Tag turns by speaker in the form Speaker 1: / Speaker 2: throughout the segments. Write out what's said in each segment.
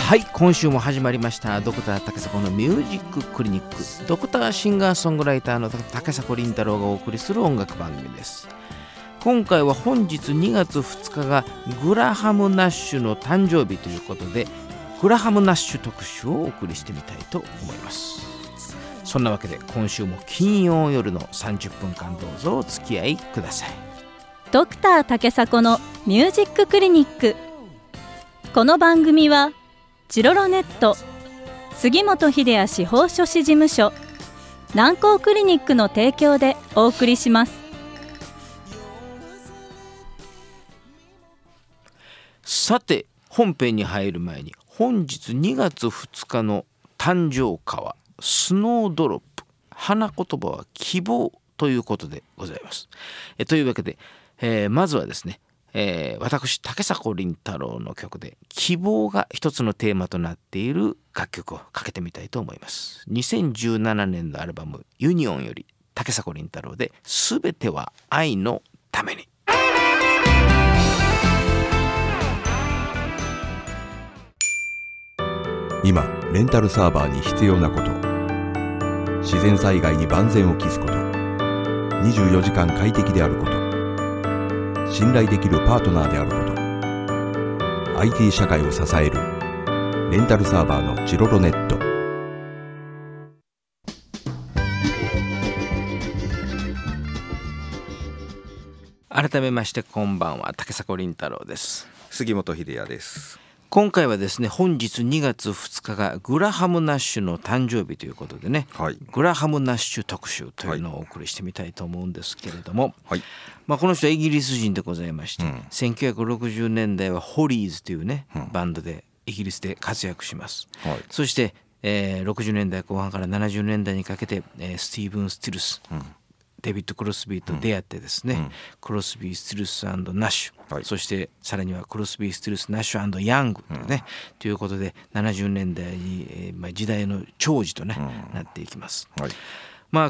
Speaker 1: はい、今週も始まりましたドクター竹迫のミュージッククリニック。ドクターシンガーソングライターの竹迫倫太郎がお送りする音楽番組です。今回は本日2月2日がグラハム・ナッシュの誕生日ということで、グラハム・ナッシュ特集をお送りしてみたいと思います。そんなわけで今週も金曜夜の30分間どうぞお付き合いください。
Speaker 2: ドクター竹迫のミュージッククリニック。この番組はチロロネット、杉本秀哉司法書士事務所、南光クリニックの提供でお送りします。
Speaker 1: さて、本編に入る前に本日2月2日の誕生花はスノードロップ、花言葉は希望ということでございます。というわけで、まずはですね、私竹迫倫太郎の曲で希望が一つのテーマとなっている楽曲をかけてみたいと思います。2017年のアルバムユニオンより竹迫倫太郎で全ては愛のために。
Speaker 3: 今レンタルサーバーに必要なこと、自然災害に万全を期すこと、24時間快適であること、信頼できるパートナーであること、 IT 社会を支えるレンタルサーバーのチロロネット。
Speaker 1: 改めましてこんばんは、竹迫倫太郎です。
Speaker 3: 杉本秀哉です。
Speaker 1: 今回はですね、本日2月2日がグラハム・ナッシュの誕生日ということでね、
Speaker 3: はい、
Speaker 1: グラハム・ナッシュ特集というのをお送りしてみたいと思うんですけれども、
Speaker 3: はい、
Speaker 1: この人はイギリス人でございまして、1960年代はホリーズというね、バンドでイギリスで活躍します。
Speaker 3: はい、
Speaker 1: そして、60年代後半から70年代にかけて、スティーブン・スティルス、デビッド・クロスビーと出会ってですね、クロスビー・スティルス&ナッシュ、はい、そしてさらにはクロスビー・スティルス・ナッシュ&ヤングというね、ということで70年代に、時代の寵児と、ねなっていきます。はい、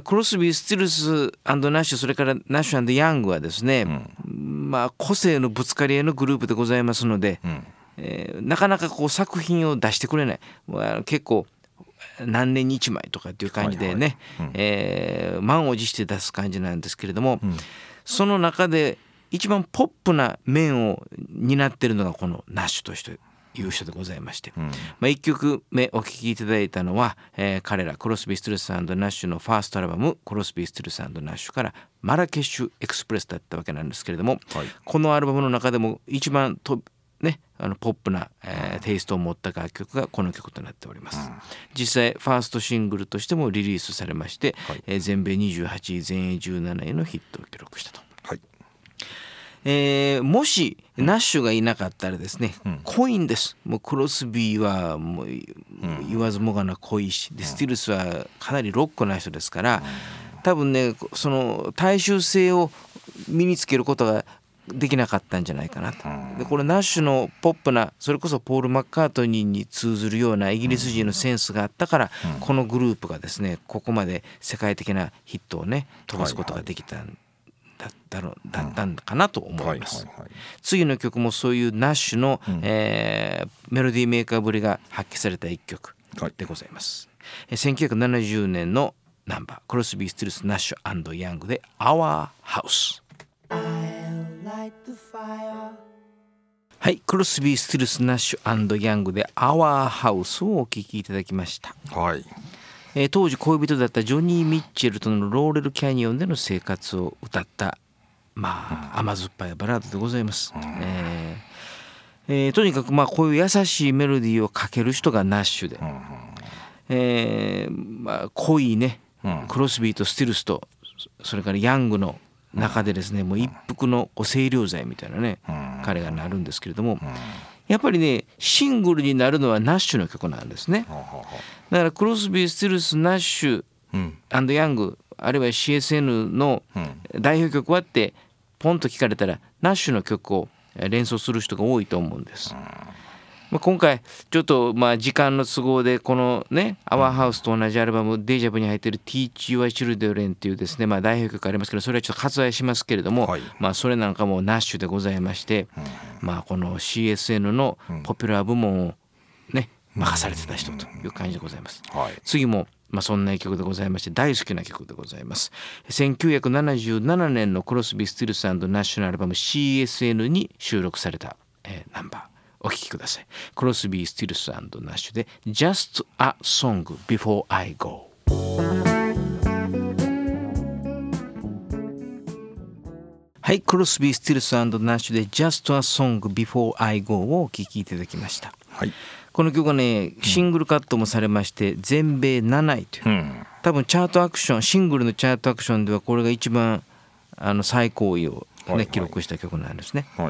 Speaker 1: クロスビー・スティルス&ナッシュ、それからナッシュ&ヤングはですね、個性のぶつかり合いのグループでございますので、なかなかこう作品を出してくれない、結構何年に一枚とかっていう感じでね、満を持して出す感じなんですけれども、その中で一番ポップな面を担っているのがこのナッシュという人でございまして、1曲目お聴きいただいたのは、彼らクロスビー・スティルス&ナッシュのファーストアルバムクロスビー・スティルス&ナッシュからマラケシュ・エクスプレスだったわけなんですけれども、このアルバムの中でも一番ポップな、テイストを持った楽曲がこの曲となっております。実際ファーストシングルとしてもリリースされまして、全米28位全英17位のヒットを記録したと。もしナッシュがいなかったらですね、濃いんです。もうクロスビーはもう言わずもがな濃いし、でスティルスはかなりロックな人ですから、多分ねその大衆性を身につけることができなかったんじゃないかなと。でこれナッシュのポップな、それこそポール・マッカートニーに通ずるようなイギリス人のセンスがあったから、このグループがですねここまで世界的なヒットをね飛ばすことができたんだったんかなと思います。次の曲もそういうナッシュの、メロディーメーカーぶりが発揮された一曲でございます。1970年のナンバークロスビー・スティルス・ナッシュ&ヤングで Our House。はい、クロスビー・スティルス・ナッシュ&ヤングで Our House をお聴きいただきました。
Speaker 3: はい、
Speaker 1: 当時恋人だったジョニー・ミッチェルとのローレルキャニオンでの生活を歌った甘酸っぱいバラードでございます。とにかくこういう優しいメロディーをかける人がナッシュで、濃いね、クロスビーとスティルスとそれからヤングの中でですね、もう一服の清涼剤みたいなね、彼がなるんですけれども、やっぱりねシングルになるのはナッシュの曲なんですね。だからクロスビー・スティルス・ナッシュ&ヤング、あるいは CSN の代表曲はってポンと聞かれたらナッシュの曲を連想する人が多いと思うんです。今回ちょっと時間の都合でこのね「Our House」と同じアルバムデイジャブに入っている「Teach Your Children」っていうですね代表曲ありますけど、それはちょっと割愛しますけれども、それなんかもナッシュでございまして、この CSN のポピュラー部門をね任されてた人という感じでございます、
Speaker 3: はい、
Speaker 1: 次もそんな曲でございまして大好きな曲でございます。1977年のクロスビー・スティルス&ナッシュのアルバム CSN に収録された、ナンバーお聴きください。クロスビー・スティルス&ナッシュで Just a Song Before I Go。 はい、クロスビー・スティルス&ナッシュで Just a Song Before I Go をお聴きいただきました、はい、この曲はねシングルカットもされまして全米7位という、多分チャートアクションシングルのチャートアクションではこれが一番最高位を、記録した曲なんですね、ツア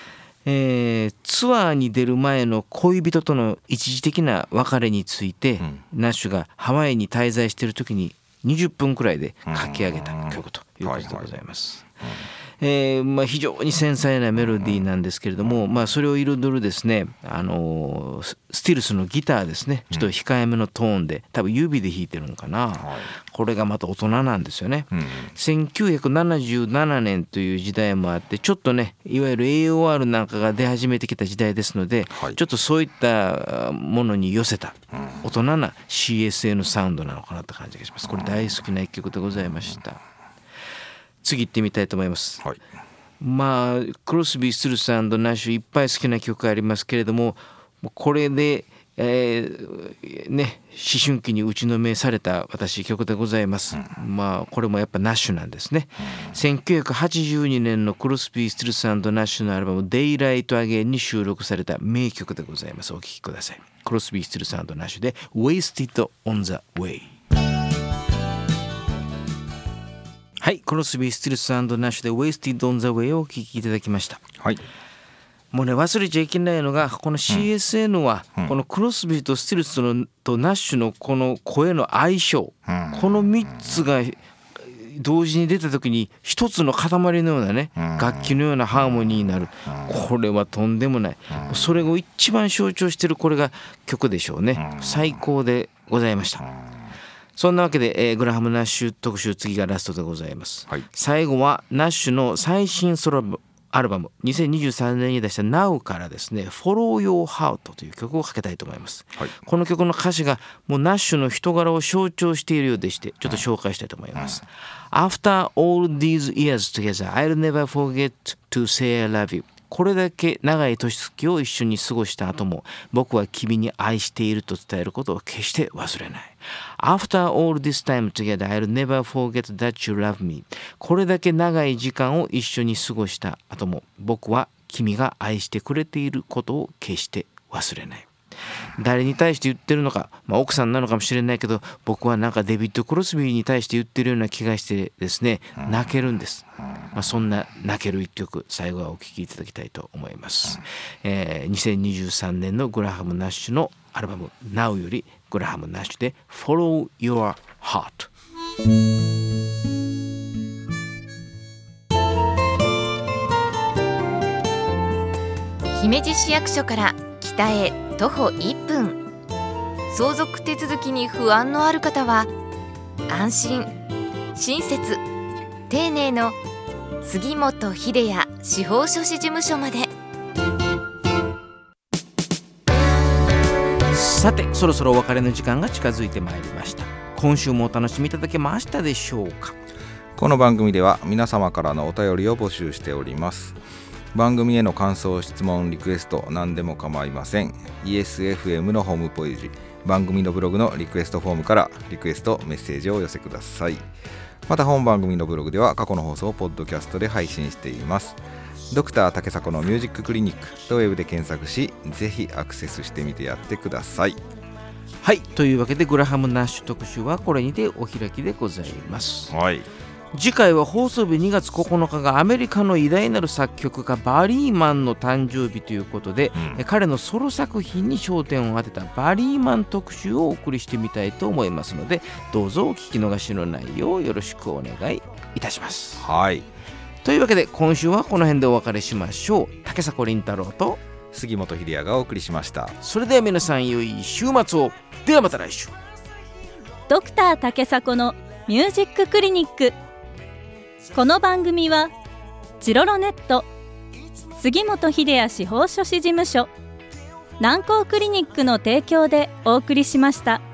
Speaker 1: ーに出る前の恋人との一時的な別れについて、ナッシュがハワイに滞在している時に20分くらいで書き上げた曲ということでございます。非常に繊細なメロディーなんですけれども、それを彩るですね、スティルスのギターですね、ちょっと控えめのトーンで多分指で弾いてるのかな、これがまた大人なんですよね、1977年という時代もあって、ちょっとねいわゆる AOR なんかが出始めてきた時代ですので、ちょっとそういったものに寄せた大人な CSN サウンドなのかなって感じがします。これ大好きな一曲でございました。次行ってみたいと思います、クロスビー・スティルス&ナッシュいっぱい好きな曲がありますけれども、これで、思春期に打ちのめされた私曲でございます、これもやっぱナッシュなんですね、1982年のクロスビー・スティルス&ナッシュのアルバム Daylight Again に収録された名曲でございます。お聴きください。クロスビー・スティルス&ナッシュで Wasted on the Way。はい、クロスビー・スティルス&ナッシュで Wasted on the Way をお聴きいただきました、もうね忘れちゃいけないのが、この CSN はこのクロスビーとスティルスとナッシュのこの声の相性、この3つが同時に出た時に一つの塊のようなね、楽器のようなハーモニーになる、これはとんでもない、それを一番象徴しているこれが曲でしょうね。最高でございました。そんなわけで、グラハム・ナッシュ特集、次がラストでございます、最後はナッシュの最新ソロアルバム2023年に出した Now からですね Follow Your Heart という曲をかけたいと思います、この曲の歌詞がもうナッシュの人柄を象徴しているようでして、ちょっと紹介したいと思います、After all these years together I'll never forget to say I love you。これだけ長い年月を一緒に過ごした後も僕は君に愛していると伝えることを決して忘れない。 After all this time together I'll never forget that you love me。 これだけ長い時間を一緒に過ごした後も僕は君が愛してくれていることを決して忘れない。誰に対して言ってるのか、奥さんなのかもしれないけど、僕はなんかデビッド・クロスビーに対して言ってるような気がしてですね、泣けるんです、そんな泣ける一曲、最後はお聴きいただきたいと思います、2023年のグラハム・ナッシュのアルバム Now よりグラハム・ナッシュで Follow Your Heart。
Speaker 4: 姫路市役所から北へ徒歩1分、相続手続きに不安のある方は安心、親切、丁寧の杉本秀也司法書士事務所まで。
Speaker 1: さてそろそろお別れの時間が近づいてまいりました。今週もお楽しみいただけましたでしょうか。
Speaker 3: この番組では皆様からのお便りを募集しております。番組への感想、質問、リクエスト何でも構いません。 ESFM のホームページ、番組のブログのリクエストフォームからリクエスト、メッセージをお寄せください。また本番組のブログでは過去の放送をポッドキャストで配信しています。ドクター竹迫のミュージッククリニックとウェブで検索し、ぜひアクセスしてみてやってください。
Speaker 1: はい、というわけでグラハム・ナッシュ特集はこれにてお開きでございます。次回は放送日2月9日がアメリカの偉大なる作曲家バリーマンの誕生日ということで、彼のソロ作品に焦点を当てたバリーマン特集をお送りしてみたいと思いますので、どうぞお聞き逃しのないようよろしくお願いいたします。というわけで今週はこの辺でお別れしましょう。竹迫倫太郎と
Speaker 3: 杉本秀也がお送りしました。
Speaker 1: それでは皆さん良い週末を。ではまた来週。
Speaker 2: ドクター竹迫のミュージッククリニック。この番組はチロロネット、杉本秀也司法書士事務所、 南光クリニックの提供でお送りしました。